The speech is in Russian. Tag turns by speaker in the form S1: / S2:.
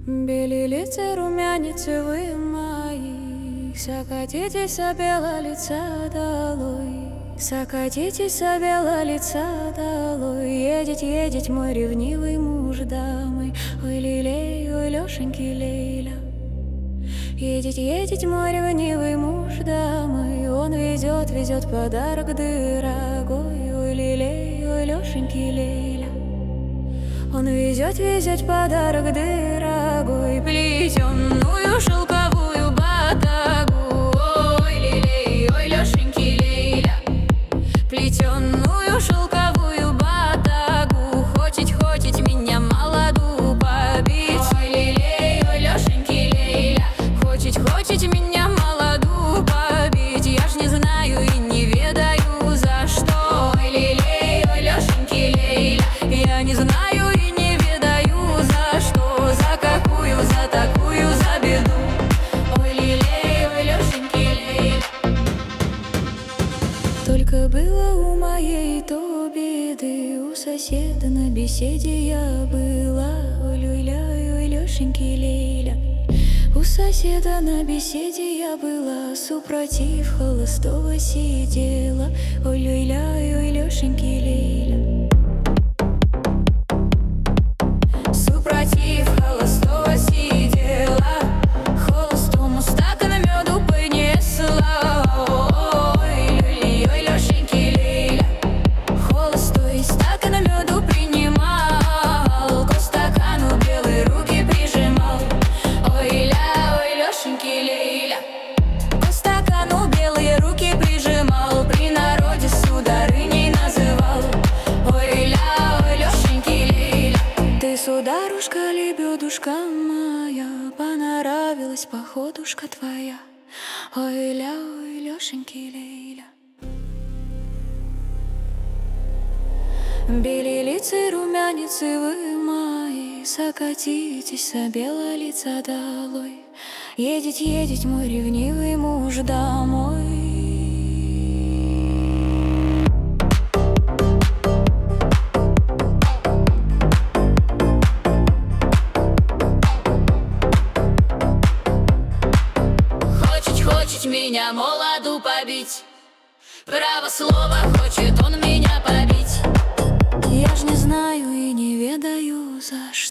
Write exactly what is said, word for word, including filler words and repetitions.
S1: Белилицы, румяницы вы мои, сокатитесь а бело лица долой. Сокатитесь а бело лица долой. Едет, едет мой ревнивый муж домой. Ой, лилей, ой, Лешеньки, лейля. Едет, едет мой ревнивый муж домой. Он везет, везет подарок дорогой. Ой, лилей, ой, Лешеньки, лейля. Он везет, везет подарок дорогой, плетеную шелковую батагу. Ой, лилей, ой, Лешеньки, лейля. Плетеную шелковую батагу. Хочет, хочет меня молоду побить. Ой, лилей, ой, Лешеньки, лейля. Хочет, хочет меня молоду побить. Я ж не знаю и не ведаю за что. Ой, лилей, ой, Лешеньки, лейля. Я не знаю. Только было у моей то беды, у соседа на беседе я была. Ой, люля, ой, Лешеньки, лейля. У соседа на беседе я была, супротив холостого сидела. Ой, люля, ой, Лешеньки, лейля. Супротив холостого сидела, холостому стакан меду принесла. Сударушка, лебедушка моя, понравилась походушка твоя. Ой, ля, ой, Лешеньки, лейля. Белилицы, румяницы вы мои, сокатитесь а бело лица долой. Едет, едет мой ревнивый муж домой. Меня молоду побить, право слово хочет он меня побить. Я ж не знаю и не ведаю за что.